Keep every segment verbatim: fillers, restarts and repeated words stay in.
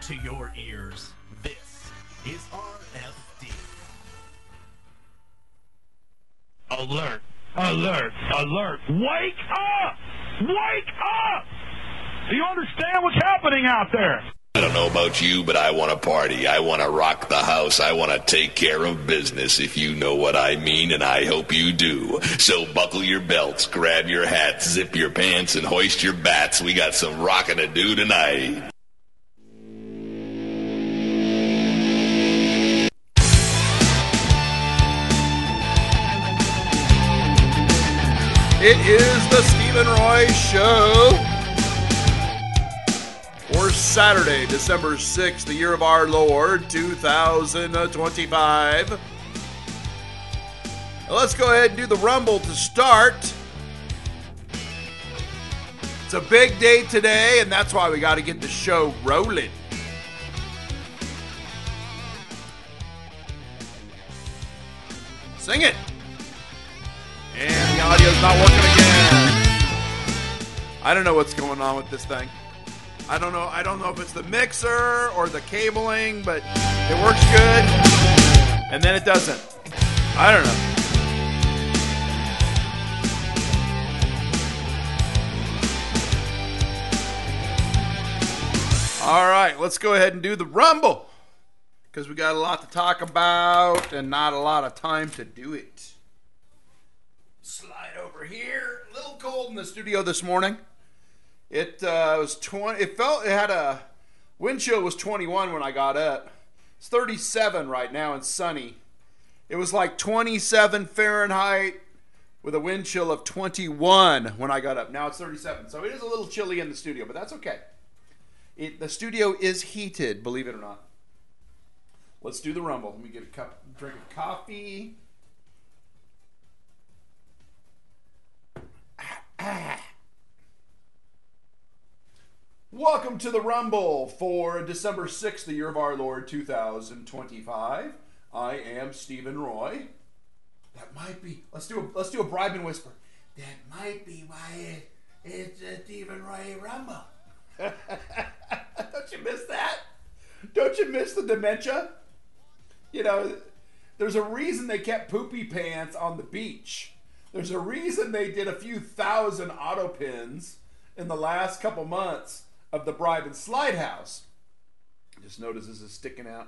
to your ears. This is R F D. Alert! Alert! Alert! Wake up! Wake up! Do you understand what's happening out there? I don't know about you, but I want to party. I want to rock the house. I want to take care of business, if you know what I mean, and I hope you do. So buckle your belts, grab your hats, zip your pants, and hoist your bats. We got some rocking to do tonight. It is the Stephen Roy Show for Saturday, December sixth, the year of our Lord, two thousand twenty-five. Now let's go ahead and do the Rumble to start. It's a big day today, and that's why we got to get the show rolling. Sing it. And the audio's not working again. I don't know what's going on with this thing. I don't know. I don't know if it's the mixer or the cabling, but it works good, and then it doesn't. I don't know. All right, let's go ahead and do the Rumble, because we got a lot to talk about and not a lot of time to do it. Slide over here. A little cold in the studio this morning. It uh, was twenty. It felt it had a wind chill was twenty-one when I got up. It's thirty-seven right now and sunny. It was like twenty-seven Fahrenheit with a wind chill of twenty-one when I got up. Now it's thirty-seven, so it is a little chilly in the studio, but that's okay. It, the studio is heated, believe it or not. Let's do the Rumble. Let me get a cup, drink of coffee. Ah. Welcome to the Rumble for December sixth, the year of our Lord, two thousand twenty-five. I am Stephen Roy. That might be. Let's do a let's do a bribe and whisper. That might be why it, it's a Stephen Roy Rumble. Don't you miss that? Don't you miss the dementia? You know, there's a reason they kept poopy pants on the beach. There's a reason they did a few thousand auto pins in the last couple months of the Bribe and Slide House. Just notice this is sticking out.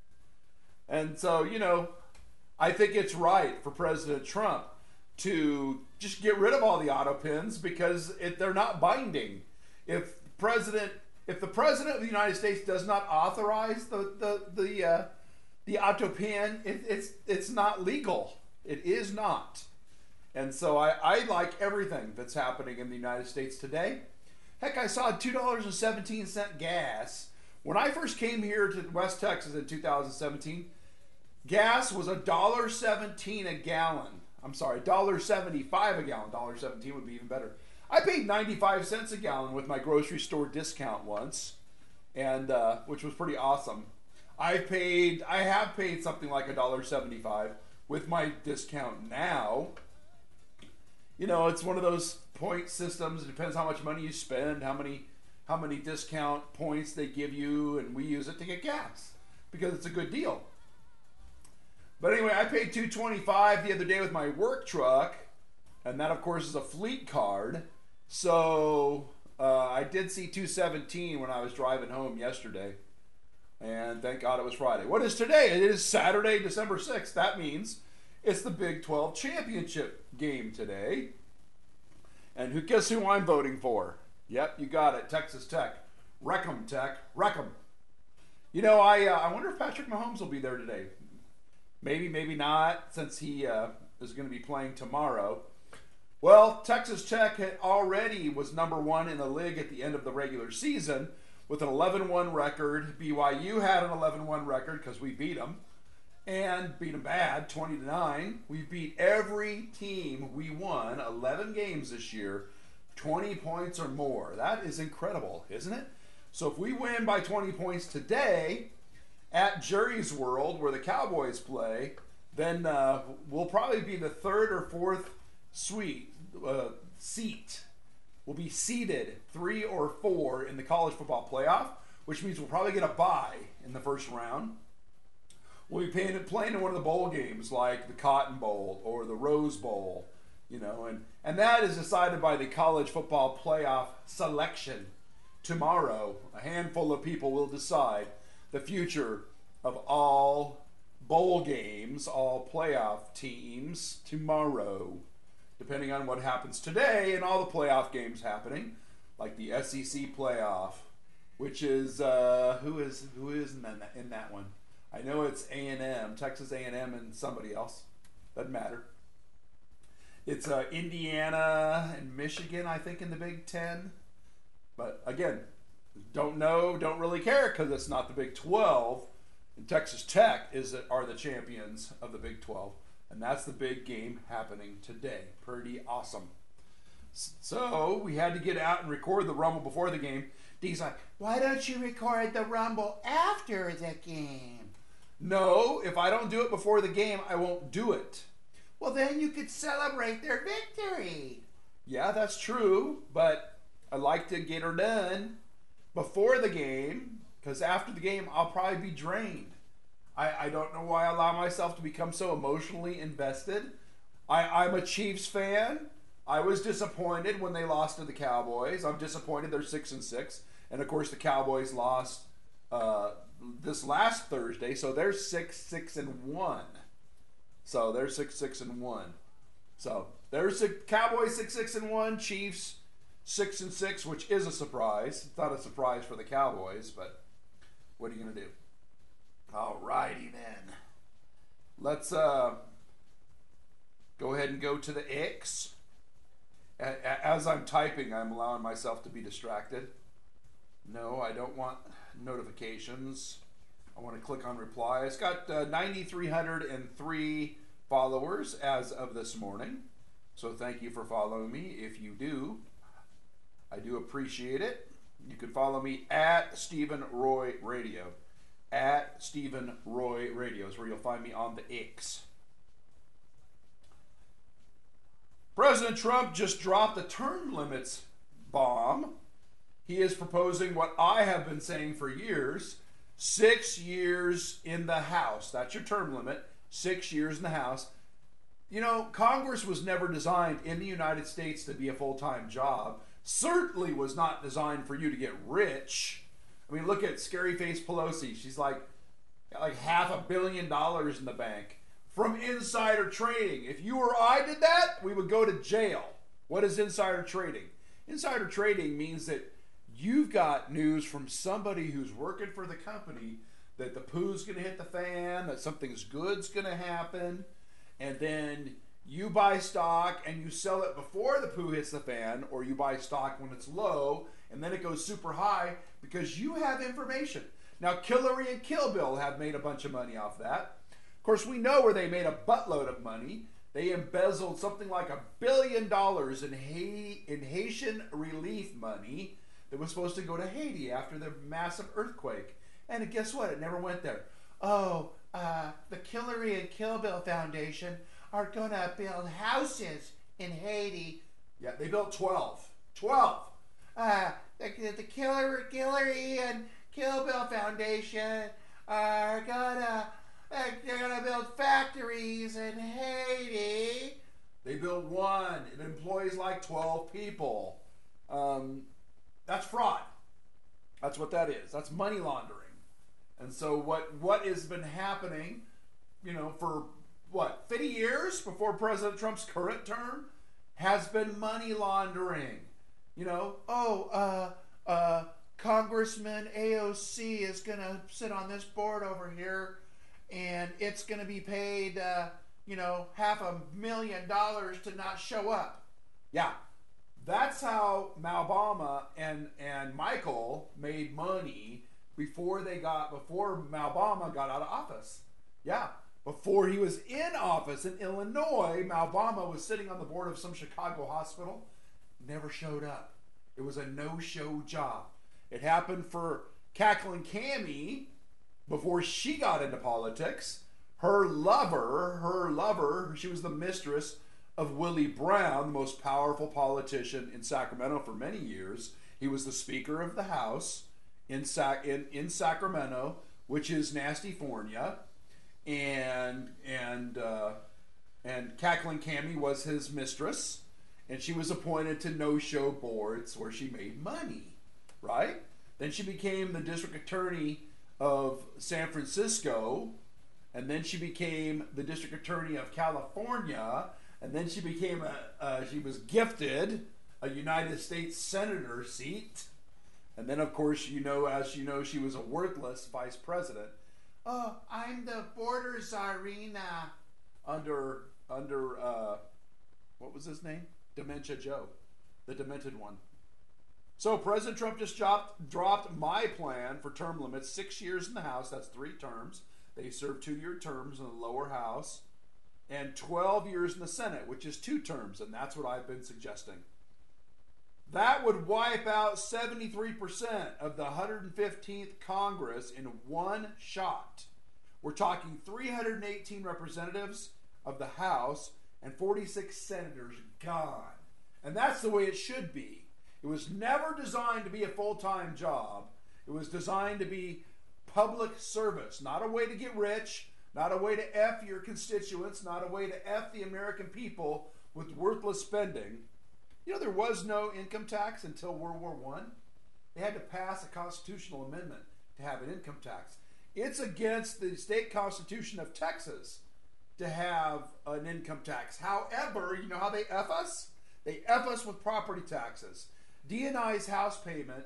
And so, you know, I think it's right for President Trump to just get rid of all the auto pins because it, they're not binding. If president, if the President of the United States does not authorize the the the uh, the auto pin, it, it's it's not legal. It is not. And so I, I like everything that's happening in the United States today. Heck, I saw two dollars and seventeen cents gas. When I first came here to West Texas in two thousand seventeen, gas was one dollar and seventeen cents a gallon. I'm sorry, one dollar and seventy-five cents a gallon. one dollar and seventeen cents would be even better. I paid ninety-five cents a gallon with my grocery store discount once, and uh, which was pretty awesome. I paid, I have paid something like one dollar and seventy-five cents with my discount now. You know, it's one of those point systems. It depends how much money you spend, how many how many discount points they give you, and we use it to get gas because it's a good deal. But anyway, I paid two twenty-five the other day with my work truck, and that of course is a fleet card. So uh, I did see two seventeen when I was driving home yesterday, and thank God it was Friday. What is today? It is Saturday, December sixth. That means it's the Big twelve championship game today. And who guess who I'm voting for? Yep, you got it. Texas Tech. Wreck 'em, Tech. Wreck 'em. You know, I uh, I wonder if Patrick Mahomes will be there today. Maybe, maybe not, since he uh, is going to be playing tomorrow. Well, Texas Tech had already was number one in the league at the end of the regular season with an eleven one record. B Y U had an eleven one record because we beat them. And beat them bad, twenty to nine. We beat every team we won, eleven games this year, twenty points or more. That is incredible, isn't it? So if we win by twenty points today at Jerry's World, where the Cowboys play, then uh, we'll probably be the third or fourth suite, uh, seat. We'll be seeded three or four in the college football playoff, which means we'll probably get a bye in the first round. We'll be playing, playing in one of the bowl games like the Cotton Bowl or the Rose Bowl, you know, and, and that is decided by the college football playoff selection. Tomorrow, a handful of people will decide the future of all bowl games, all playoff teams tomorrow, depending on what happens today and all the playoff games happening, like the S E C playoff, which is uh, who is who is in that, in that one? I know it's A and M, Texas A and M, and somebody else. Doesn't matter. It's uh, Indiana and Michigan, I think, in the Big Ten. But again, don't know, don't really care because it's not the Big twelve. And Texas Tech is are the champions of the Big twelve. And that's the big game happening today. Pretty awesome. So we had to get out and record the Rumble before the game. Dee's like, why don't you record the Rumble after the game? No, if I don't do it before the game, I won't do it. Well, then you could celebrate their victory. Yeah, that's true, but I like to get her done before the game, because after the game, I'll probably be drained. I, I don't know why I allow myself to become so emotionally invested. I, I'm a Chiefs fan. I was disappointed when they lost to the Cowboys. I'm disappointed they're six and six, and of course the Cowboys lost uh, this last Thursday, so they're six six and one. So they're six six and one. So there's the Cowboys six six and one, Chiefs six and six, which is a surprise. It's not a surprise for the Cowboys, but what are you gonna do? Alrighty then. Let's uh, go ahead and go to the X. As I'm typing, I'm allowing myself to be distracted. No, I don't want notifications. I want to click on reply. It's got uh, nine thousand three hundred three followers as of this morning. So thank you for following me. If you do, I do appreciate it. You can follow me at Stephen Roy Radio. At Stephen Roy Radio is where you'll find me on the X. President Trump just dropped the term limits bomb. He is proposing what I have been saying for years, six years in the House. That's your term limit, six years in the House. You know, Congress was never designed in the United States to be a full-time job. Certainly was not designed for you to get rich. I mean, look at Scary Face Pelosi. She's like, got like half a billion dollars in the bank from insider trading. If you or I did that, we would go to jail. What is insider trading? Insider trading means that you've got news from somebody who's working for the company that the poo's going to hit the fan, that something's good's going to happen, and then you buy stock and you sell it before the poo hits the fan, or you buy stock when it's low and then it goes super high because you have information. Now, Hillary and Kill Bill have made a bunch of money off that. Of course, we know where they made a buttload of money. They embezzled something like a billion dollars in Haiti, in Haitian relief money that was supposed to go to Haiti after the massive earthquake. And guess what? It never went there. Oh, uh, the Hillary and Kill Bill Foundation are going to build houses in Haiti. Yeah, they built twelve. twelve. Uh, the, the Hillary, Hillary and Kill Bill Foundation are gonna they're gonna build factories in Haiti. They build one. It employs like twelve people. Um, that's fraud. That's what that is. That's money laundering. And so what what has been happening, you know, for what, fifty years before President Trump's current term, has been money laundering. You know, oh, uh, uh, Congressman A O C is going to sit on this board over here, and it's going to be paid, uh, you know, half a million dollars to not show up. Yeah, that's how Malbama and, and Michael made money before they got, before Malbama got out of office. Yeah, before he was in office in Illinois, Malbama was sitting on the board of some Chicago hospital. Never showed up. It was a no-show job. It happened for Cackling Cammy before she got into politics. Her lover, her lover, she was the mistress of Willie Brown, the most powerful politician in Sacramento for many years. He was the Speaker of the House in Sac in, in Sacramento, which is Nastyfornia, and and uh, and Cackling Cammy was his mistress, and she was appointed to no-show boards where she made money, right? Then she became the district attorney of San Francisco, and then she became the district attorney of California, and then she became a uh, she was gifted a United States senator seat, and then of course you know as you know she was a worthless vice president. Oh, I'm the border czarina under under uh, what was his name? Dementia Joe, the demented one. So President Trump just dropped, dropped my plan for term limits, six years in the House, that's three terms. They serve two-year terms in the lower house, and twelve years in the Senate, which is two terms, and that's what I've been suggesting. That would wipe out seventy-three percent of the one hundred fifteenth Congress in one shot. We're talking three hundred eighteen representatives of the House and forty-six senators gone. And that's the way it should be. It was never designed to be a full-time job. It was designed to be public service, not a way to get rich, not a way to F your constituents, not a way to F the American people with worthless spending. You know, there was no income tax until World War One. They had to pass a constitutional amendment to have an income tax. It's against the state constitution of Texas to have an income tax. However, you know how they F us? They F us with property taxes. D and I's house payment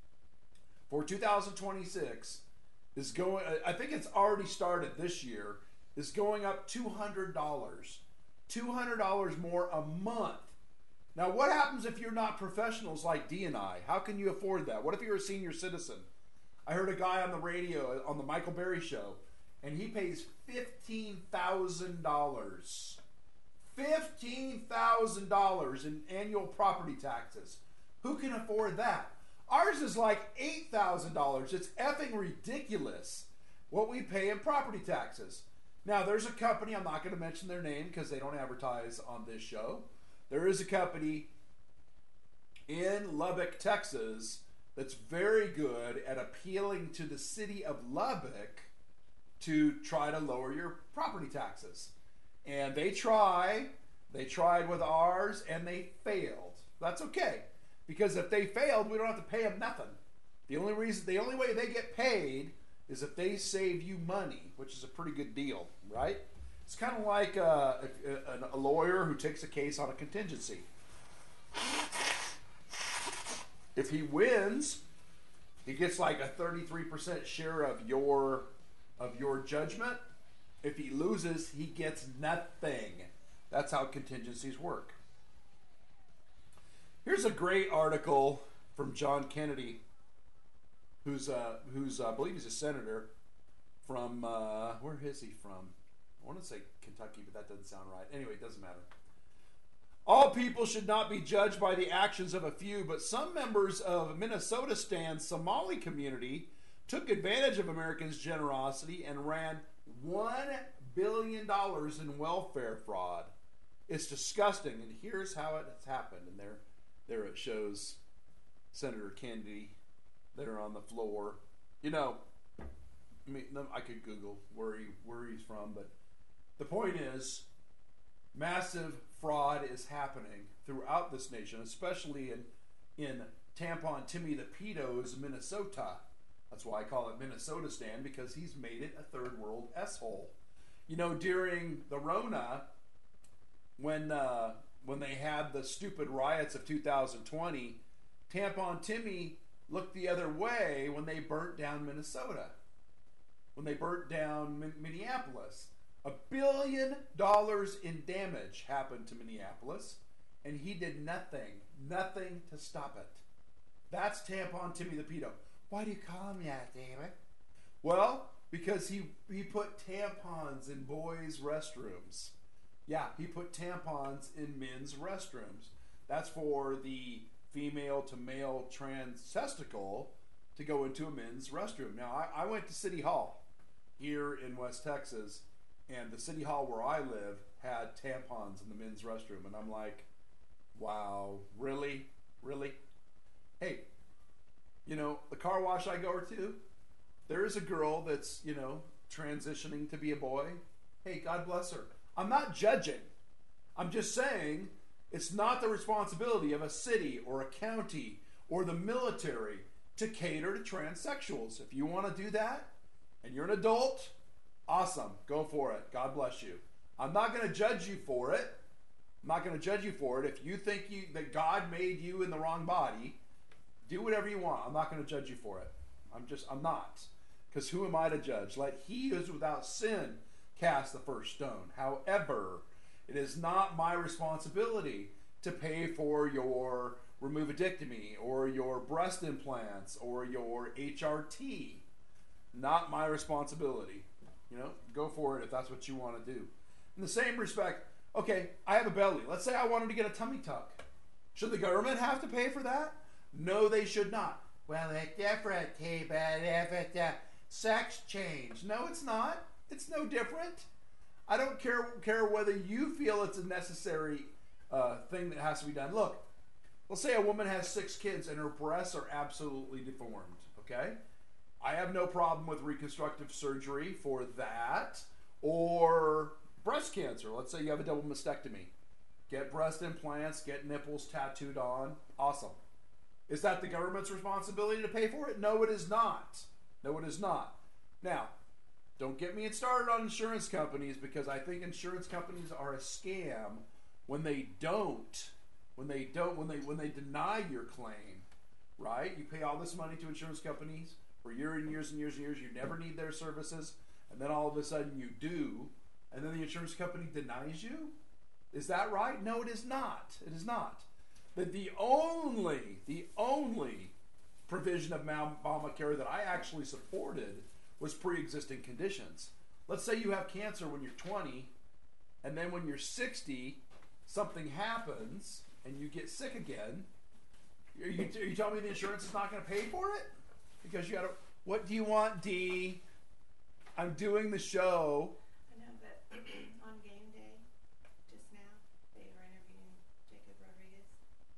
for two thousand twenty-six is going, I think it's already started this year, is going up two hundred dollars. two hundred dollars more a month. Now, what happens if you're not professionals like D and I? How can you afford that? What if you're a senior citizen? I heard a guy on the radio, on the Michael Berry show, and he pays fifteen thousand dollars. fifteen thousand dollars in annual property taxes. Who can afford that? Ours is like eight thousand dollars. It's effing ridiculous what we pay in property taxes. Now, there's a company, I'm not going to mention their name because they don't advertise on this show. There is a company in Lubbock, Texas, that's very good at appealing to the city of Lubbock to try to lower your property taxes. And they try, they tried with ours, and they failed. That's okay, because if they failed, we don't have to pay them nothing. The only reason, the only way they get paid is if they save you money, which is a pretty good deal, right? It's kind of like uh, a, a lawyer who takes a case on a contingency. If he wins, he gets like a thirty-three percent share of your of your judgment. If he loses, he gets nothing. That's how contingencies work. Here's a great article from John Kennedy, who's uh, who's uh, I believe he's a senator from uh, where is he from? I want to say Kentucky, but that doesn't sound right. Anyway, it doesn't matter. All people should not be judged by the actions of a few, but some members of Minnesota Stan's Somali community took advantage of Americans' generosity and ran one billion dollars in welfare fraud. It's disgusting, and here's how it has happened. And there, there it shows Senator Kennedy there on the floor. You know, I mean, I could Google where he where he's from, but the point is, massive fraud is happening throughout this nation, especially in in Tampon Timmy the Pedo's Minnesota. That's why I call it Minnesota Stan, because he's made it a third world S-hole. You know, during the Rona, when uh, when they had the stupid riots of two thousand twenty, Tampon Timmy looked the other way when they burnt down Minnesota. When they burnt down Min- Minneapolis. A billion dollars in damage happened to Minneapolis, and he did nothing, nothing to stop it. That's Tampon Timmy the Pedo. Why do you call him that, David? Well, because he, he put tampons in boys' restrooms. Yeah, he put tampons in men's restrooms. That's for the female to male trans testicle to go into a men's restroom. Now, I, I went to City Hall here in West Texas, and the City Hall where I live had tampons in the men's restroom. And I'm like, wow, really? Really? Hey, you know, the car wash I go to, there is a girl that's, you know, transitioning to be a boy. Hey, God bless her. I'm not judging. I'm just saying it's not the responsibility of a city or a county or the military to cater to transsexuals. If you want to do that and you're an adult, awesome. Go for it. God bless you. I'm not going to judge you for it. I'm not going to judge you for it. If you think you that God made you in the wrong body, do whatever you want. I'm not going to judge you for it. I'm just, I'm not. Because who am I to judge? Let he who is without sin cast the first stone. However, it is not my responsibility to pay for your removedectomy or your breast implants or your H R T. Not my responsibility. You know, go for it if that's what you want to do. In the same respect, okay, I have a belly. Let's say I wanted to get a tummy tuck. Should the government have to pay for that? No, they should not. Well, it's different, but if it's a sex change. No, it's not. It's no different. I don't care care whether you feel it's a necessary uh, thing that has to be done. Look, let's say a woman has six kids and her breasts are absolutely deformed, okay? I have no problem with reconstructive surgery for that, or breast cancer. Let's say you have a double mastectomy. Get breast implants, get nipples tattooed on. Awesome. Is that the government's responsibility to pay for it? No, it is not. No, it is not. Now, don't get me started on insurance companies, because I think insurance companies are a scam when they don't, when they don't, when they when they deny your claim, right? You pay all this money to insurance companies for years and years and years and years. You never need their services, and then all of a sudden you do, and then the insurance company denies you. Is that right? No, it is not. It is not. But the only, the only provision of Obamacare that I actually supported was pre-existing conditions. Let's say you have cancer when you're twenty, and then when you're sixty, something happens, and you get sick again. Are you, are you telling me the insurance is not going to pay for it? Because you got to, what do you want, D? I'm doing the show. I know, but on game day, just now, they were interviewing Jacob Rodriguez.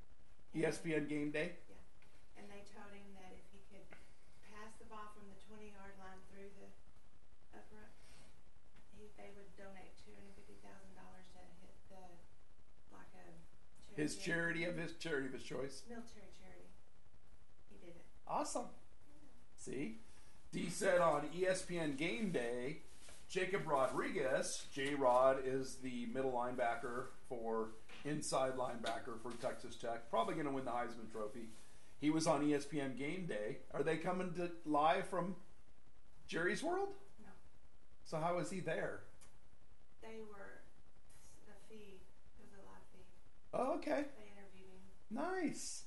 E S P N Game Day? Yeah. And they told him that if he could pass the ball from the twenty-yard line through the upright, he, they would donate two hundred fifty thousand dollars to hit the, like a charity. His charity of his charity of his choice. Military charity. He did it. Awesome. See? D said on E S P N Game Day, Jacob Rodriguez, J-Rod is the middle linebacker for inside linebacker for Texas Tech. Probably going to win the Heisman Trophy. He was on E S P N Game Day. Are they coming to live from Jerry's World? No. So how is he there? They were a feed. It was a live feed. Oh, okay. They interviewed him. Nice.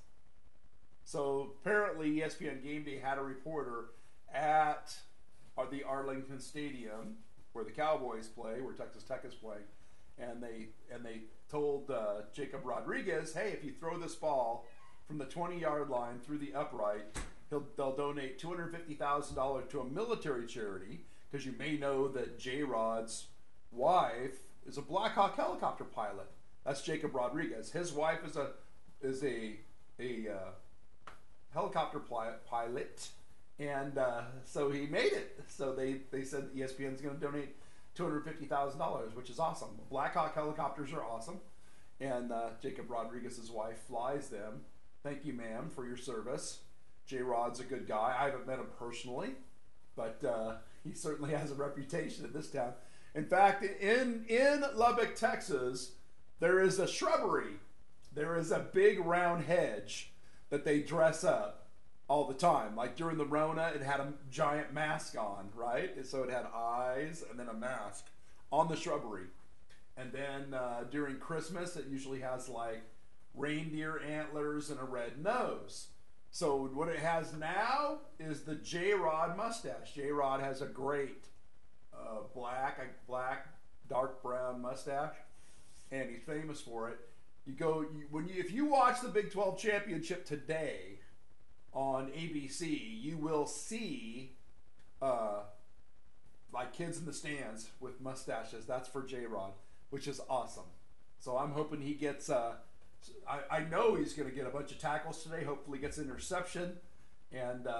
So apparently E S P N Game Day had a reporter at uh, the Arlington Stadium where the Cowboys play, where Texas Tech is playing, and they and they told uh, Jacob Rodriguez, hey, if you throw this ball from the twenty-yard line through the upright, he'll, they'll donate two hundred fifty thousand dollars to a military charity, because you may know that J-Rod's wife is a Black Hawk helicopter pilot. That's Jacob Rodriguez. His wife is a is a a uh, helicopter pilot, and uh, so he made it. So they, they said E S P N is going to donate two hundred fifty thousand dollars, which is awesome. Black Hawk helicopters are awesome, and uh, Jacob Rodriguez's wife flies them. Thank you, ma'am, for your service. J-Rod's a good guy. I haven't met him personally, but uh, he certainly has a reputation in this town. In fact, in in Lubbock, Texas, there is a shrubbery. There is a big round hedge that they dress up all the time. Like during the Rona, it had a giant mask on, right? And so it had eyes and then a mask on the shrubbery. And then uh, during Christmas, it usually has like reindeer antlers and a red nose. So what it has now is the J-Rod mustache. J-Rod has a great uh, black, a black, dark brown mustache, and he's famous for it. You go you, when you if you watch the Big twelve championship today on A B C, you will see uh, like kids in the stands with mustaches. That's for J-Rod, which is awesome. So I'm hoping he gets. Uh, I, I know he's going to get a bunch of tackles today. Hopefully, gets an interception, and uh,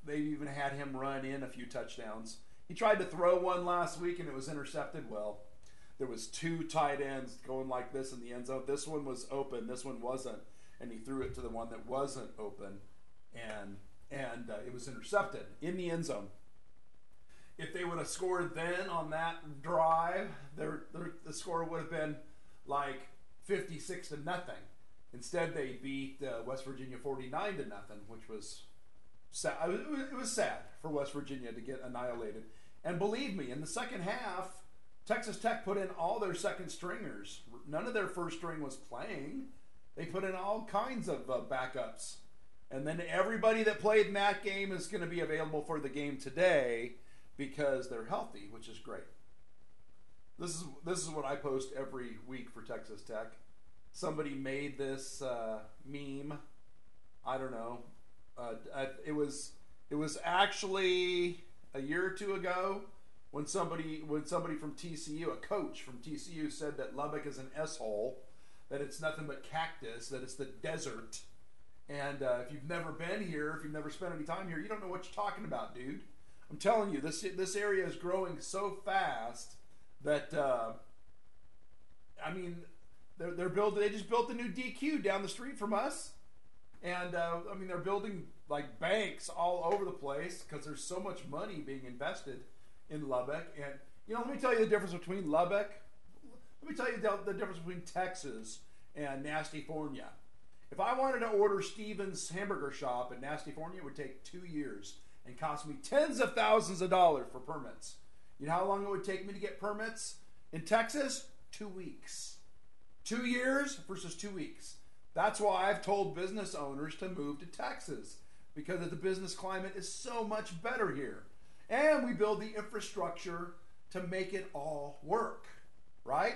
they even had him run in a few touchdowns. He tried to throw one last week and it was intercepted. Well, there was two tight ends going like this in the end zone. This one was open, this one wasn't, and he threw it to the one that wasn't open, and and uh, it was intercepted in the end zone. If they would have scored then on that drive, their, their, the score would have been like fifty-six to nothing. Instead, they beat uh, West Virginia forty-nine to nothing, which was sad. It was sad for West Virginia to get annihilated. And believe me, in the second half, Texas Tech put in all their second stringers. None of their first string was playing. They put in all kinds of uh, backups. And then everybody that played in that game is going to be available for the game today because they're healthy, which is great. This is this is what I post every week for Texas Tech. Somebody made this uh, meme. I don't know. Uh, it was it was actually a year or two ago when somebody when somebody from T C U, a coach from T C U, said that Lubbock is an S-hole, that it's nothing but cactus, that it's the desert. And uh, if you've never been here, if you've never spent any time here, you don't know what you're talking about, dude. I'm telling you, this this area is growing so fast that uh, I mean, they're they're building. They just built a new D Q down the street from us, and uh, I mean they're building like banks all over the place because there's so much money being invested in Lubbock. And you know, let me tell you the difference between Lubbock. Let me tell you the, the difference between Texas and Nastyfornia. If I wanted to order Stevens Hamburger Shop in Nastyfornia, it would take two years and cost me tens of thousands of dollars for permits. You know how long it would take me to get permits in Texas? Two weeks. Two years versus two weeks. That's why I've told business owners to move to Texas, because the business climate is so much better here. And we build the infrastructure to make it all work, right?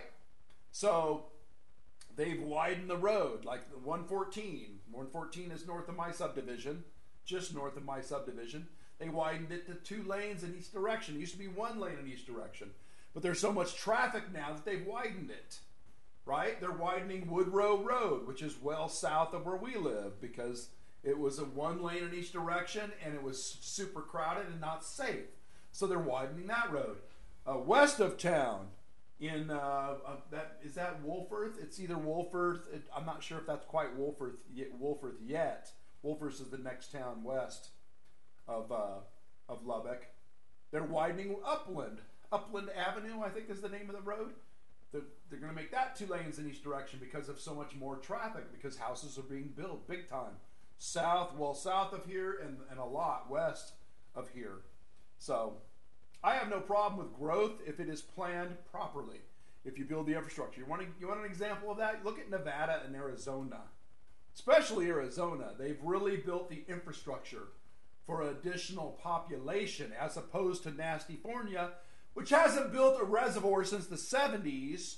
So they've widened the road, like the one fourteen. one fourteen is north of my subdivision, just north of my subdivision. They widened it to two lanes in each direction. It used to be one lane in each direction. But there's so much traffic now that they've widened it, right? They're widening Woodrow Road, which is well south of where we live, because it was a one lane in each direction and it was super crowded and not safe. So they're widening that road. Uh, west of town, in uh, uh, that is that Wolfforth? It's either Wolfforth. It, I'm not sure if that's quite Wolfforth yet. Wolfforth yet. Wolfforth is the next town west of uh, of Lubbock. They're widening Upland. Upland Avenue, I think, is the name of the road. They're, they're going to make that two lanes in each direction because of so much more traffic, because houses are being built big time. South, well, south of here and, and a lot west of here. So I have no problem with growth if it is planned properly, if you build the infrastructure. You want, to, you want an example of that? Look at Nevada and Arizona. Especially Arizona. They've really built the infrastructure for additional population, as opposed to Nastyfornia, which hasn't built a reservoir since the seventies,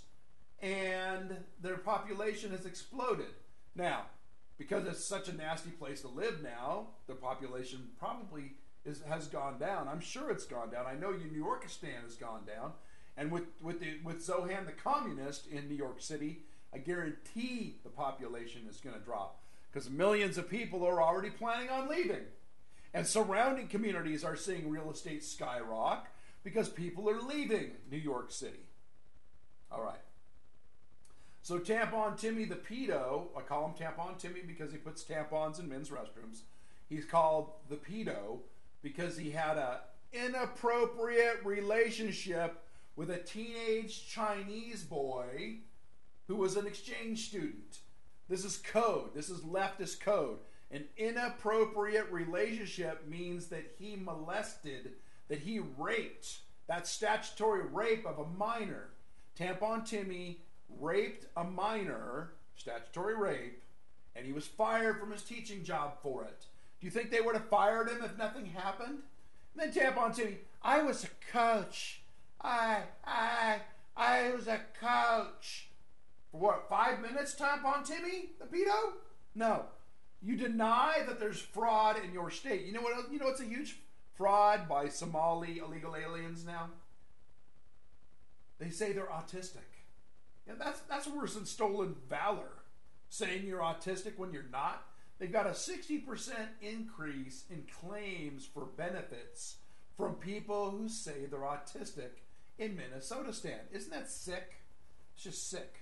and their population has exploded. Now, because it's such a nasty place to live now, the population probably is, has gone down. I'm sure it's gone down. I know New Yorkistan has gone down. And with, with, the, with Zohan the communist in New York City, I guarantee the population is going to drop, because millions of people are already planning on leaving. And surrounding communities are seeing real estate skyrocket because people are leaving New York City. All right. So Tampon Timmy the pedo, I call him Tampon Timmy because he puts tampons in men's restrooms. He's called the pedo because he had an inappropriate relationship with a teenage Chinese boy who was an exchange student. This is code. This is leftist code. An inappropriate relationship means that he molested, that he raped. That's statutory rape of a minor. Tampon Timmy raped a minor, statutory rape, and he was fired from his teaching job for it. Do you think they would have fired him if nothing happened? And then Tampon Timmy, I was a coach. I, I, I was a coach. For what, five minutes, Tampon Timmy, the pedo? No. You deny that there's fraud in your state. You know what? You know what's a huge fraud by Somali illegal aliens now? They say they're autistic. Yeah, that's that's worse than stolen valor. Saying you're autistic when you're not. they've got a sixty percent increase in claims for benefits from people who say they're autistic in Minnesota, Stan. Isn't that sick? It's just sick.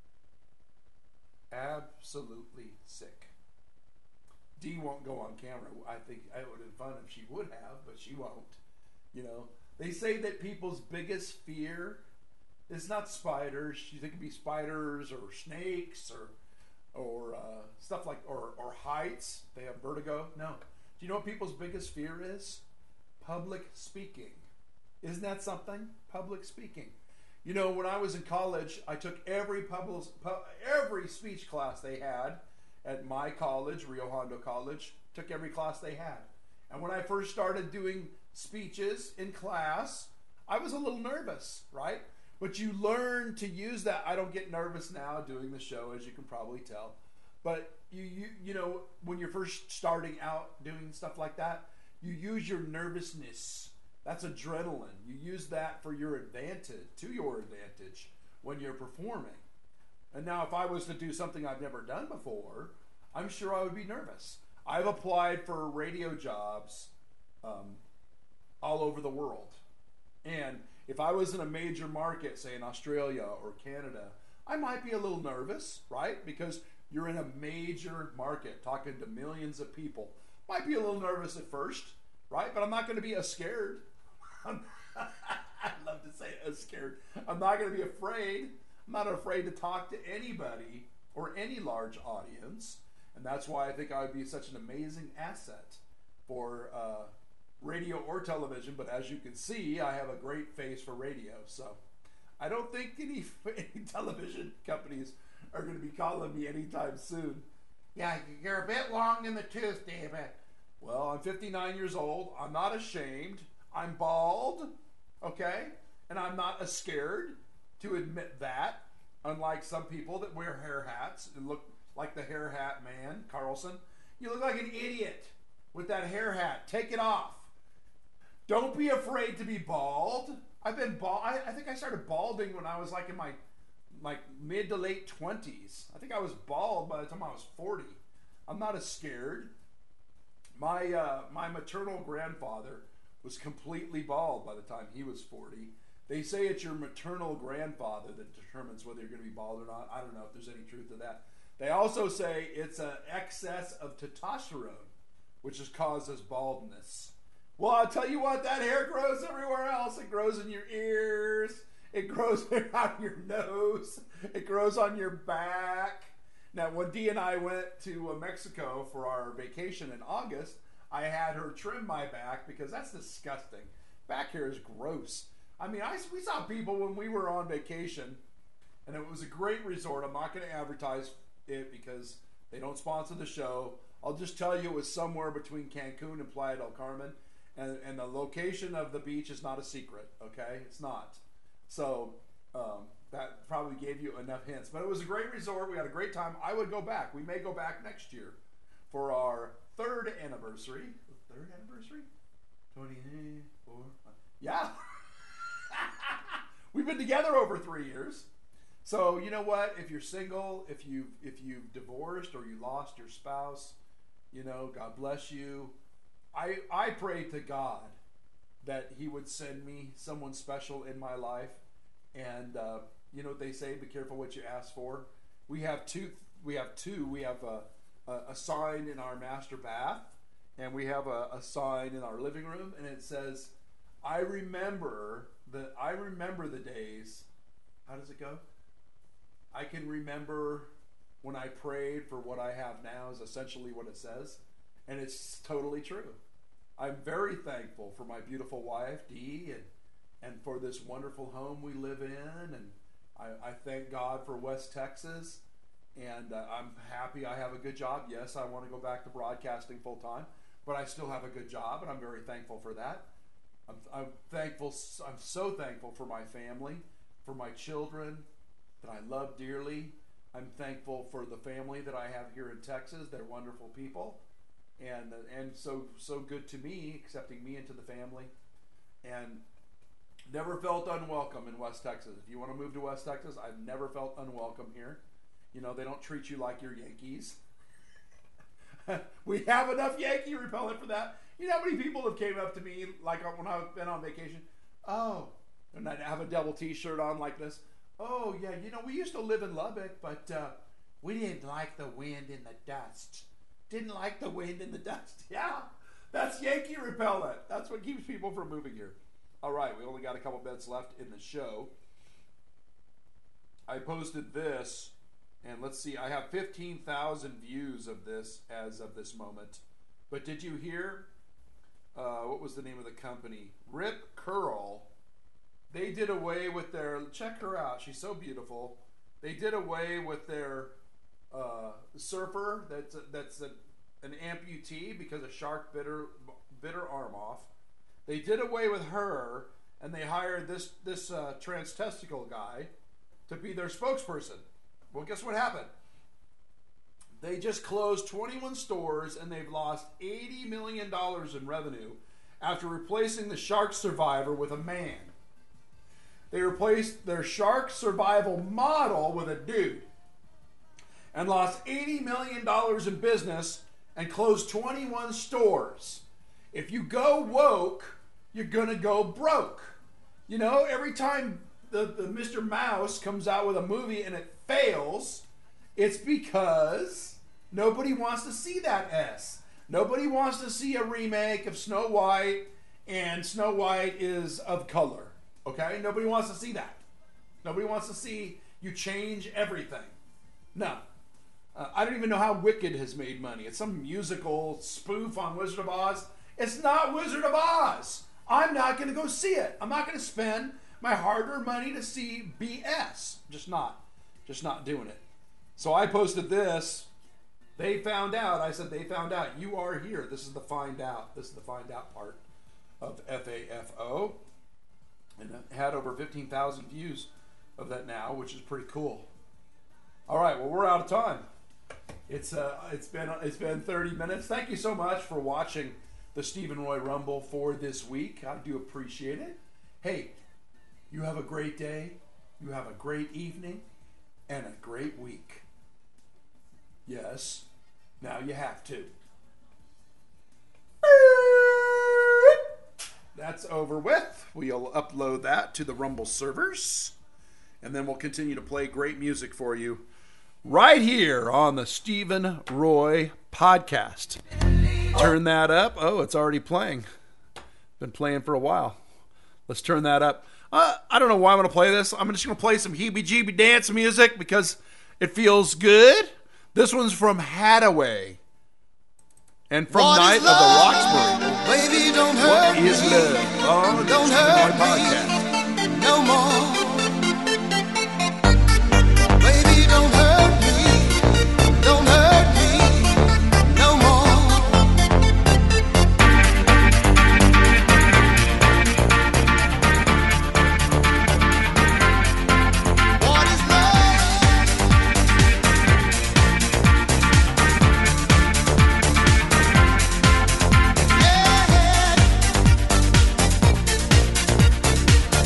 Absolutely sick. Dee won't go on camera. I think I would have been fun if she would have, but she won't. You know, they say that people's biggest fear is not spiders. You think it could be spiders or snakes or or uh, stuff like or or heights. They have vertigo. No. Do you know what people's biggest fear is? Public speaking. Isn't that something? Public speaking. You know, when I was in college, I took every public, every speech class they had at my college, Rio Hondo College. Took every class they had. And when I first started doing speeches in class, I was a little nervous, right? But you learn to use that. I don't get nervous now doing the show, as you can probably tell. But you, you, you know, when you're first starting out doing stuff like that, you use your nervousness. That's adrenaline. You use that for your advantage, to your advantage when you're performing. And now if I was to do something I've never done before, I'm sure I would be nervous. I've applied for radio jobs um, all over the world. And if I was in a major market, say in Australia or Canada, I might be a little nervous, right? Because you're in a major market talking to millions of people. Might be a little nervous at first, right? But I'm not going to be as scared. I love to say as scared. I'm not going to be afraid. I'm not afraid to talk to anybody or any large audience. And that's why I think I would be such an amazing asset for uh, radio or television. But as you can see, I have a great face for radio. So I don't think any, any television companies are going to be calling me anytime soon. Yeah, you're a bit long in the tooth, David. Well, I'm fifty-nine years old. I'm not ashamed. I'm bald, okay? And I'm not as scared to admit that, unlike some people that wear hair hats and look like the hair hat man, Carlson. You look like an idiot with that hair hat. Take it off. Don't be afraid to be bald. I've been bald. I, I think I started balding when I was like in my like mid to late twenties. I think I was bald by the time I was forty. I'm not as scared. My uh, my maternal grandfather was completely bald by the time he was forty. They say it's your maternal grandfather that determines whether you're going to be bald or not. I don't know if there's any truth to that. They also say it's an excess of testosterone, which is causes baldness. Well, I'll tell you what, that hair grows everywhere else. It grows in your ears. It grows out your nose. It grows on your back. Now, when Dee and I went to uh, Mexico for our vacation in August, I had her trim my back because that's disgusting. Back hair is gross. I mean, I, we saw people when we were on vacation, and it was a great resort. I'm not going to advertise it because they don't sponsor the show. I'll just tell you it was somewhere between Cancun and Playa del Carmen, and, and the location of the beach is not a secret, okay? It's not. So um, that probably gave you enough hints. But it was a great resort. We had a great time. I would go back. We may go back next year for our third anniversary. Third anniversary? twenty-four. Yeah. We've been together over three years. So you know what? If you're single, if you if you've divorced or you lost your spouse, you know, God bless you. I I pray to God that He would send me someone special in my life. And uh, you know what they say? Be careful what you ask for. We have two. We have two. We have a a, a sign in our master bath, and we have a, a sign in our living room, and it says, "I remember the I remember the days." How does it go? I can remember when I prayed for what I have now is essentially what it says, and it's totally true. I'm very thankful for my beautiful wife, Dee, and and for this wonderful home we live in, and I, I thank God for West Texas, and uh, I'm happy I have a good job. Yes, I want to go back to broadcasting full time, but I still have a good job, and I'm very thankful for that. I'm, I'm thankful. I'm so thankful for my family, for my children that I love dearly. I'm thankful for the family that I have here in Texas. They're wonderful people, and and so so good to me, accepting me into the family, and never felt unwelcome in West Texas. If you want to move to West Texas, I've never felt unwelcome here. You know, they don't treat you like you're Yankees. We have enough Yankee repellent for that. You know how many people have came up to me, like when I've been on vacation? Oh, and I'd have a double T-shirt on like this. Oh, yeah, you know, we used to live in Lubbock, but uh, we didn't like the wind and the dust. Didn't like the wind and the dust. Yeah, that's Yankee repellent. That's what keeps people from moving here. All right, we only got a couple minutes left in the show. I posted this, and let's see, I have fifteen thousand views of this as of this moment. But did you hear, uh, what was the name of the company? Rip Curl. They did away with their, check her out, she's so beautiful. They did away with their uh, surfer that's a, that's a, an amputee because a shark bit her, bit her arm off. They did away with her, and they hired this, this uh, trans-testicle guy to be their spokesperson. Well, guess what happened? They just closed twenty-one stores, and they've lost eighty million dollars in revenue after replacing the shark survivor with a man. They replaced their shark survival model with a dude and lost eighty million dollars in business and closed twenty-one stores. If you go woke, you're going to go broke. You know, every time the, the Mister Mouse comes out with a movie and it fails, it's because nobody wants to see that S. Nobody wants to see a remake of Snow White, and Snow White is of color. Okay? Nobody wants to see that. Nobody wants to see you change everything. No. Uh, I don't even know how Wicked has made money. It's some musical spoof on Wizard of Oz. It's not Wizard of Oz. I'm not going to go see it. I'm not going to spend my hard-earned money to see B S. Just not. Just not doing it. So I posted this. They found out. I said, they found out. You are here. This is the find out. This is the find out part of F A F O. And it had over fifteen thousand views of that now, which is pretty cool. All right, well, we're out of time. It's uh, it's been it's been thirty minutes. Thank you so much for watching the Stephen Roy Rumble for this week. I do appreciate it. Hey, you have a great day. You have a great evening and a great week. Yes, now you have to. That's over with. We'll upload that to the Rumble servers, and then we'll continue to play great music for you right here on the Stephen Roy Podcast. Turn that up. Oh, it's already playing. Been playing for a while. Let's turn that up. Uh, I don't know why I'm going to play this. I'm just going to play some heebie-jeebie dance music because it feels good. This one's from Hadaway and from What Night is of the love? Roxbury. Baby, don't hurt What me. is love? On the Don't Stephen Roy hurt Podcast. me no more. Baby, don't hurt me. Don't hurt me no more. What is love? Yeah.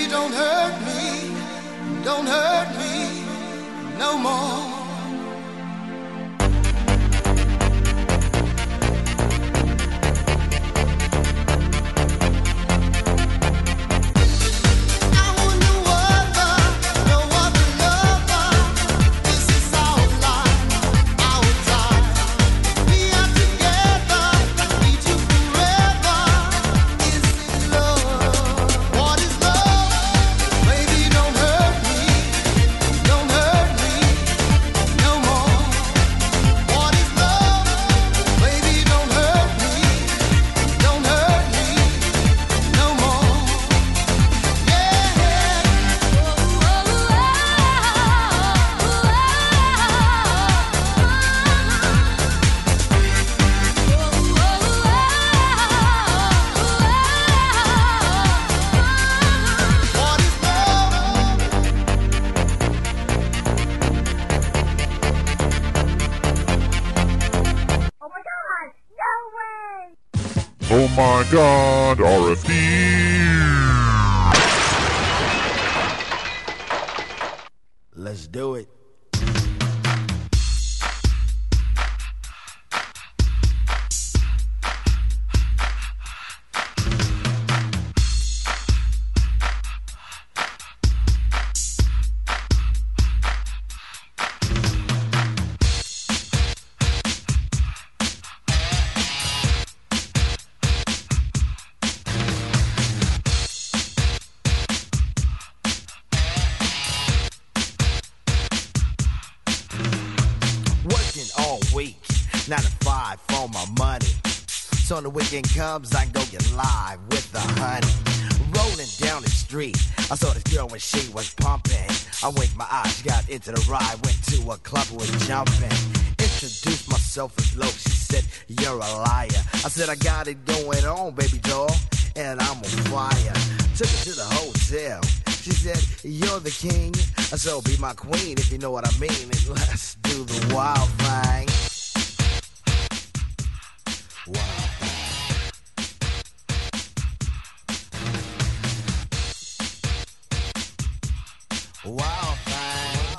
don't hurt me, don't hurt me no more. Oh my God, R F D! Let's do it. Nine to five for my money. So when the weekend comes, I go get live with the honey. Rolling down the street, I saw this girl when she was pumping. I winked my eyes, she got into the ride, went to a club, was jumping. Introduced myself as low, she said, you're a liar. I said, I got it going on, baby doll, and I'm on fire. Took her to the hotel. She said, you're the king, so be my queen if you know what I mean. And let's do the wild thing. Wild thing. Wild thing.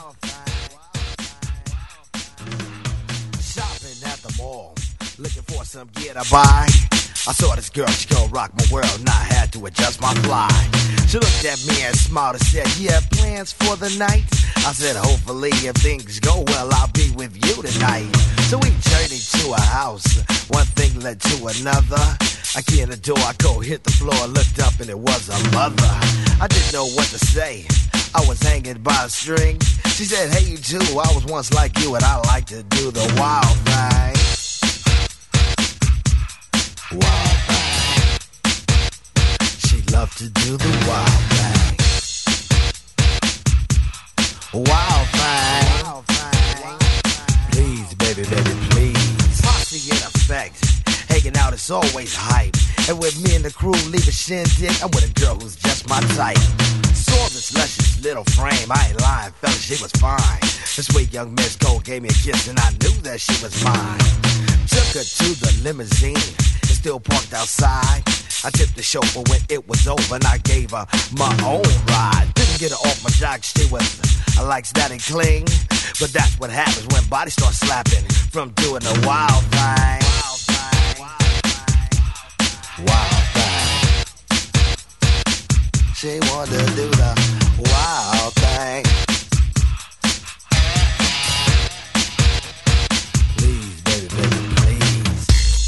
Shopping at the mall, looking for some gear to buy. I saw this girl, she gon' rock my world, and I had to adjust my fly. She looked at me and smiled and said, you have plans for the night? I said, hopefully if things go well, I'll be with you tonight. So we journeyed to a house, one thing led to another. I key in the door, I go hit the floor, looked up and it was a mother. I didn't know what to say, I was hanging by a string. She said, hey you too, I was once like you and I like to do the wild thing. Wild thing. She loved to do the wild thing. Wild thing. Wild thing. Please, baby, baby, please. Posse in effect. Hanging out is always hype. And with me and the crew leave a shindig, I'm with a girl who's just my type. Saw this luscious little frame, I ain't lying, fella, she was fine. This sweet young Miss Cole gave me a kiss and I knew that she was mine. Took her to the limousine, it's still parked outside. I tipped the chauffeur when it was over and I gave her my own ride. Didn't get her off my jock, she was, I like static cling. But that's what happens when bodies start slapping from doing the wild thing. Wild thing. Wild thing. She wanted to do the wild thing. Please, baby, baby, please.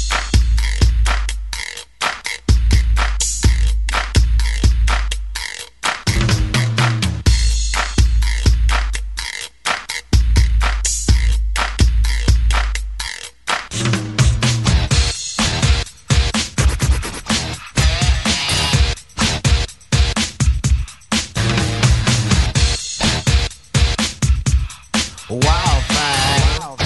Wild thing.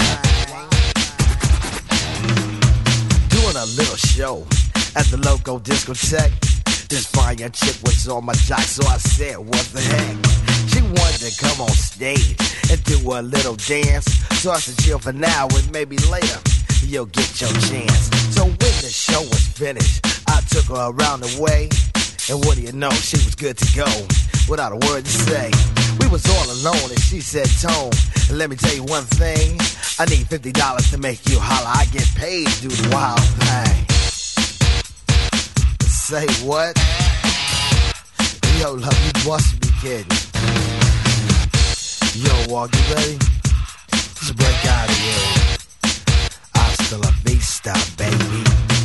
Doing a little show at the local discotheque. This fine young chick was on my jock, so I said, what the heck? She wanted to come on stage and do a little dance. So I said, chill for now and maybe later you'll get your chance. So when the show was finished, I took her around the way. And what do you know, she was good to go. without a word to say. We was all alone and she said, Tone, and let me tell you one thing. I need fifty dollars to make you holler. I get paid to do the wild thing. Say what? Yo, love, you must be kidding. Yo, Walk, you ready? Let's break out of here. Hasta la vista, baby.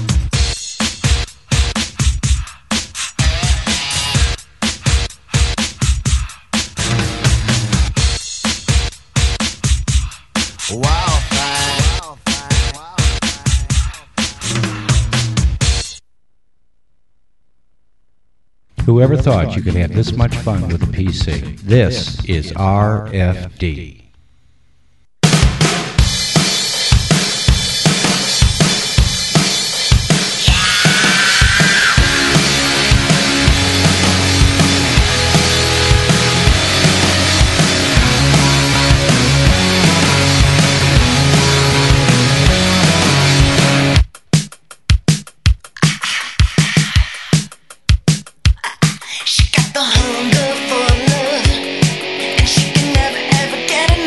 Wow, fine. Whoever thought you could have this much fun with a P C? This is R F D. She got the hunger for love, and she can never ever get enough.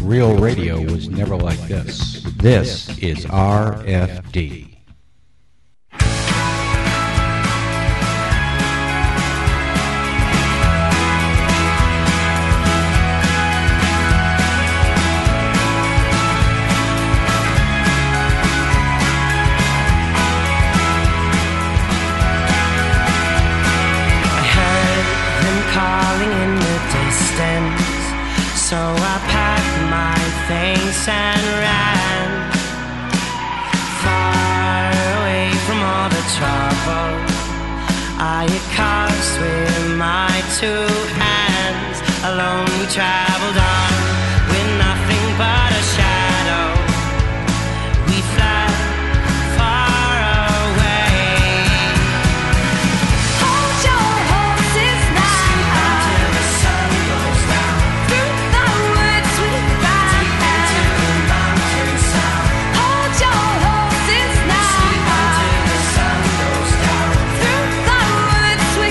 Real radio was never like this. This is R F D. So I packed my things and ran far away from all the trouble I had caused with my two hands. Alone we traveled on with nothing but a shadow. We fled far away. Hold your horses now until the sun goes down. Through the woods we ride into the mountain sound. Hold your horses now until the sun goes down. Through the woods we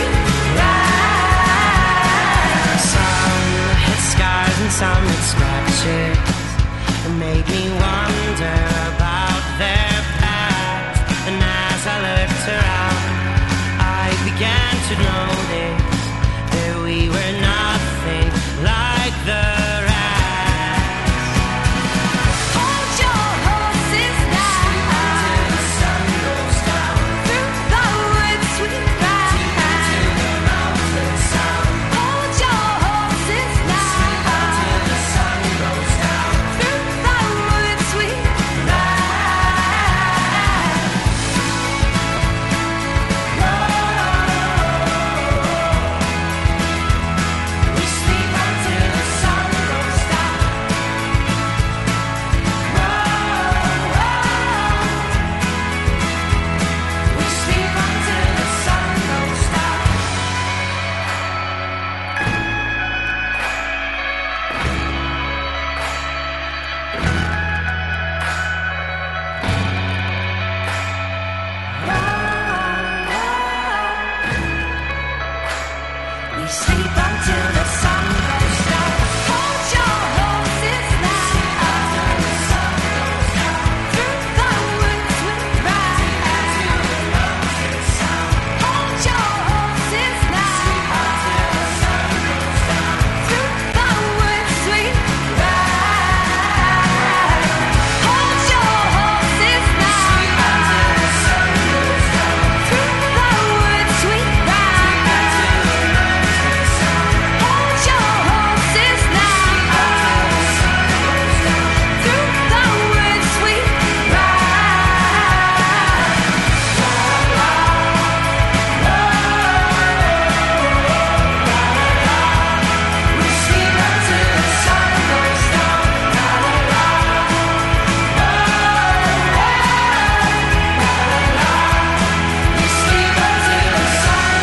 ride. Some had scars and some had scratches. It made me wonder about their past. And as I looked around, I began to notice that we were nothing like the rest. Hold your horses now until the sun goes down. Through the woods we ride into the mountain sound. Hold your horses now until the sun goes down. Through the woods we ride. We sleep until the sun goes down. We sleep until the sun goes down. We sleep until the sun goes down. Hold your horses now until the sun goes down. Through the woods we ride into the mountain sound. Hold your horses now until the sun goes down. Through the woods we ride. Hold your horses now until the sun goes down. Through the woods we ride into the mountain sound. Hold your horses now until the sun goes down. Through the woods we ride. We sleep until the sun goes down. We sleep until the sun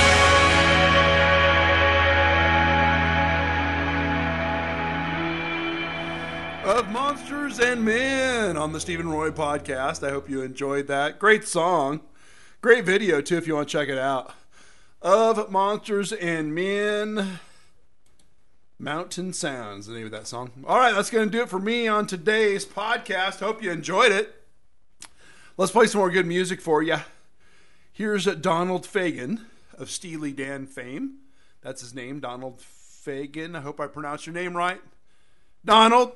Of Monsters and Men on the Stephen Roy podcast. I hope you enjoyed that. Great song. Great video, too, if you want to check it out. Of Monsters and Men. Mountain Sounds, the name of that song. All right, that's going to do it for me on today's podcast. Hope you enjoyed it. Let's play some more good music for you. Here's Donald Fagen of Steely Dan fame. That's his name, Donald Fagen. I hope I pronounced your name right. Donald,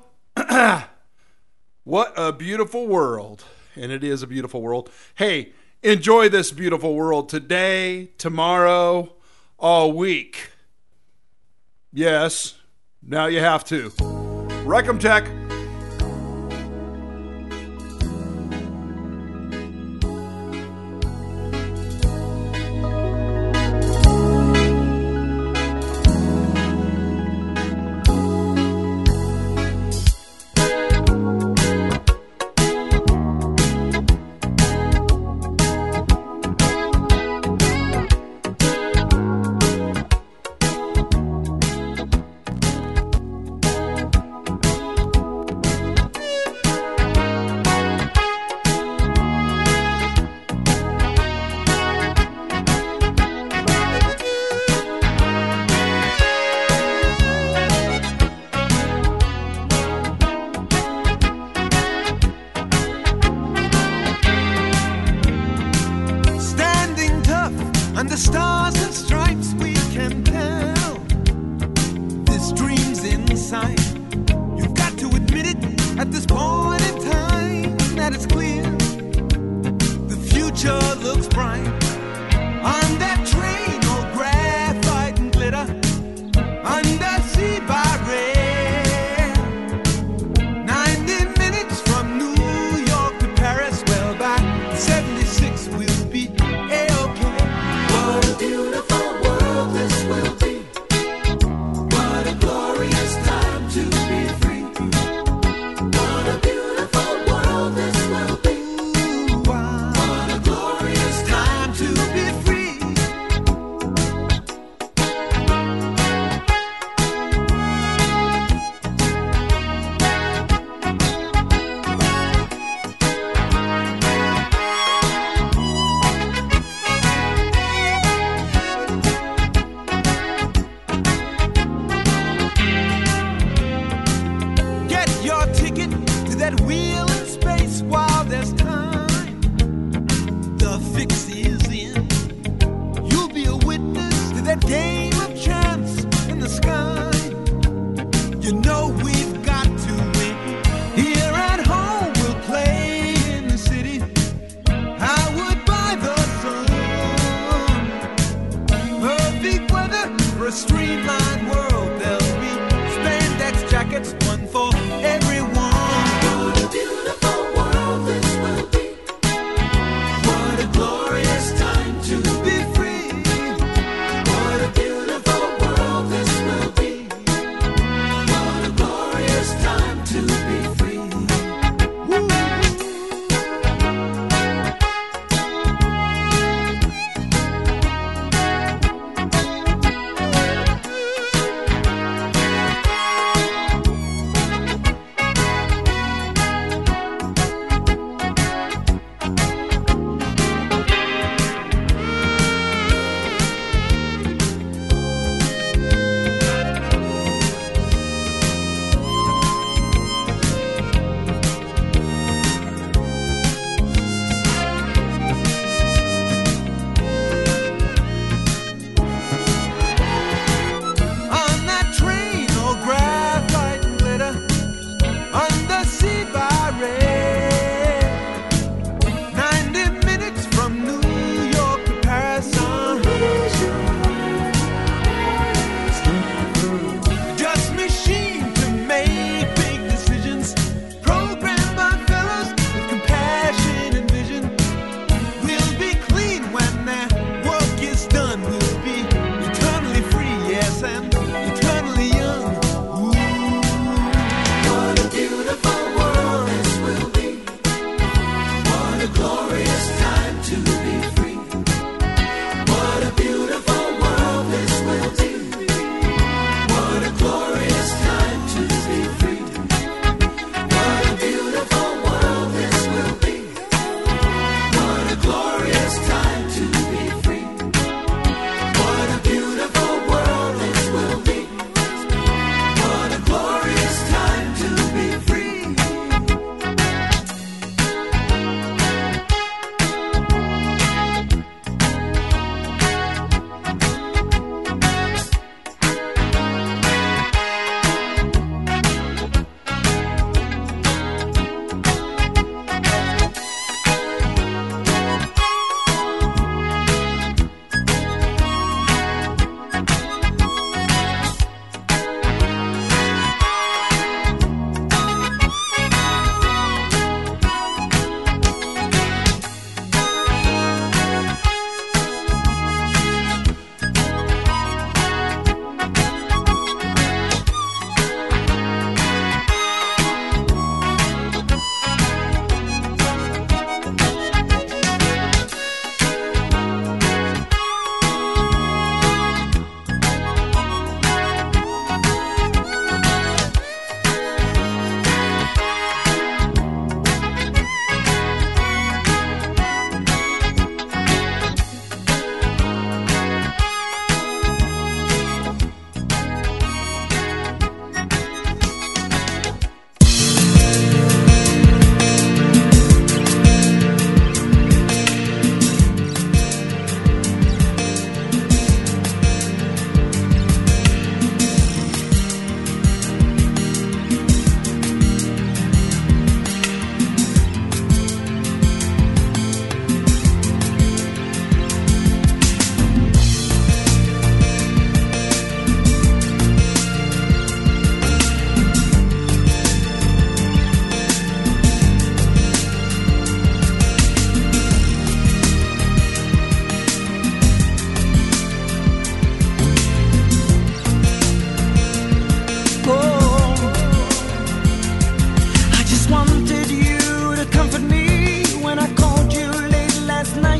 what a beautiful world. And it is a beautiful world. Hey, enjoy this beautiful world today, tomorrow, all week. Yes, now you have to. Recom Tech. Under stars and stripes we can tell this dream's in sight. You've got to admit it at this point in time that it's clear the future looks bright. On that train, all graphite and glitter, undersea by rail. Ninety minutes from New York to Paris. Well, by seventy-six we'll be A-OK. What a beautiful world this will be. What a glorious time to be free. What a beautiful world this will be. What a glorious time to be free. Get your ticket to that wheel in space while there's time. The fix is in. You'll be a witness to that game of chance in the sky. You know we've got to win. Here at home we'll play in the city. Howard by the sun. Perfect weather for a streamlined world. There'll be spandex jackets, one for everyone. What a beautiful world this will be. What a glorious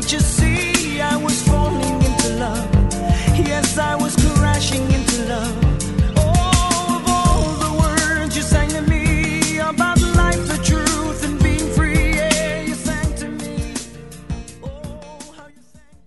Can't you see?